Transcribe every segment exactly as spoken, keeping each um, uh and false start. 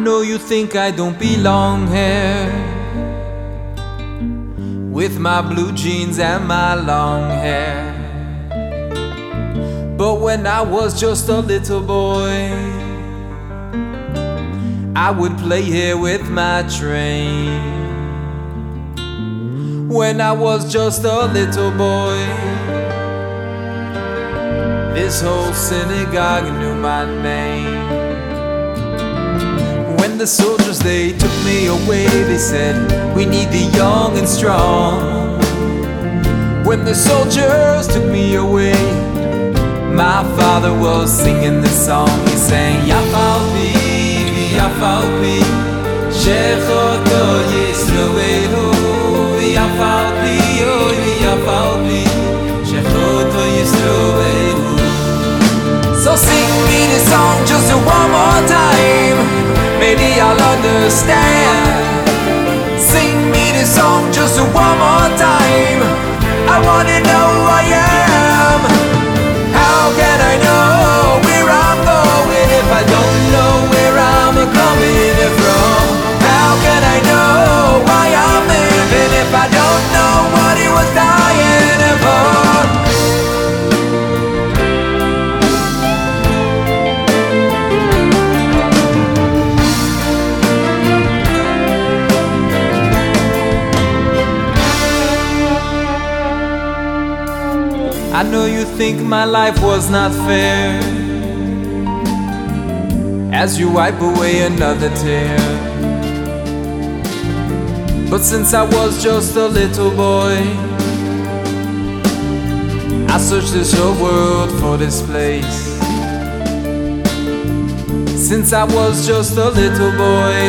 know you think I don't belong here, with my blue jeans and my long hair. But when I was just a little boy, I would play here with my train. When I was just a little boy, this whole synagogue knew my name. When the soldiers, they took me away, they said, we need the young and strong. When the soldiers took me away, my father was singing this song. He sang, Yafalpi, Yafalpi, Shechoto Yisroelu, Yafalpi, oh Yafalpi, Shechoto Yisroelu. So sing me this song just one more time, maybe I'll understand. Sing me this song just one more time, I wanna know who I am. How can I know where I'm going if I don't know where I'm coming from? How can I know why I'm living if I don't know what he was dying for? I know you think my life was not fair, as you wipe away another tear. But since I was just a little boy, I searched this whole world for this place. Since I was just a little boy,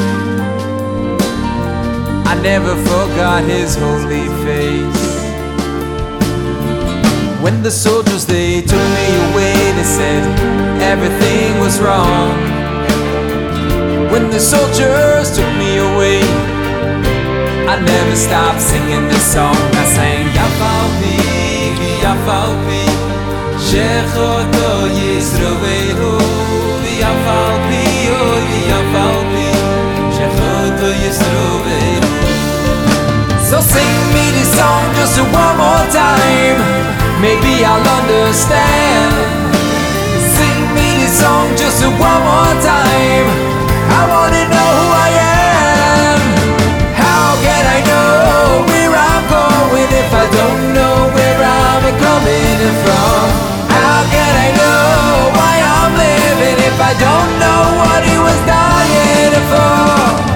I never forgot his holy face. When the soldiers, they took me away, they said everything was wrong. When the soldiers took me away, I never stopped singing this song. I sang Yafalpi, Yafalpi, Shechoto Yisroelu, Yafalpi, oh Yafalpi, Shechoto Yisroelu. So sing me this song just one more time, maybe I'll understand. Sing me this song just one more time, I wanna know who I am. How can I know where I'm going if I don't know where I'm coming from? How can I know why I'm living if I don't know what he was dying for?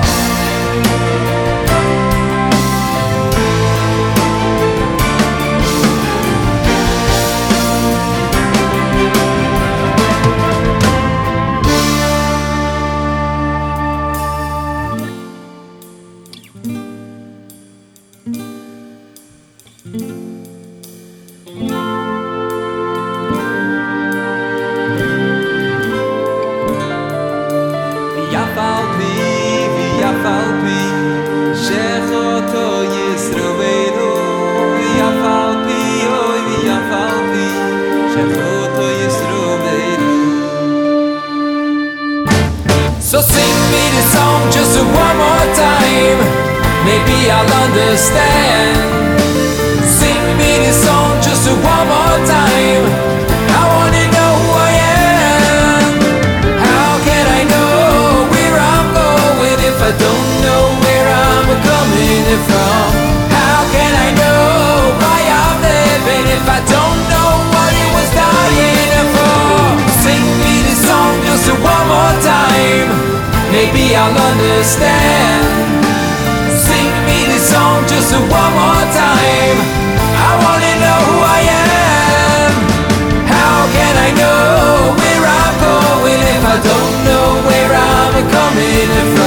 Yafalpi, Yafalpi, Shechoto Yisroelu, Yafalpi, oh Yafalpi, Shechoto Yisroelu. So sing me this song just one more time, maybe I'll understand. Sing me this song just one more time, I wanna know who I am. How can I know where I'm going if I don't know where I'm coming from? How can I know why I'm living if I don't know what he was dying for? Sing me this song just one more time, maybe I'll understand. Sing me this song just one more time, I wanna know who I am. How can I know where I'm going if I don't know where I'm coming from?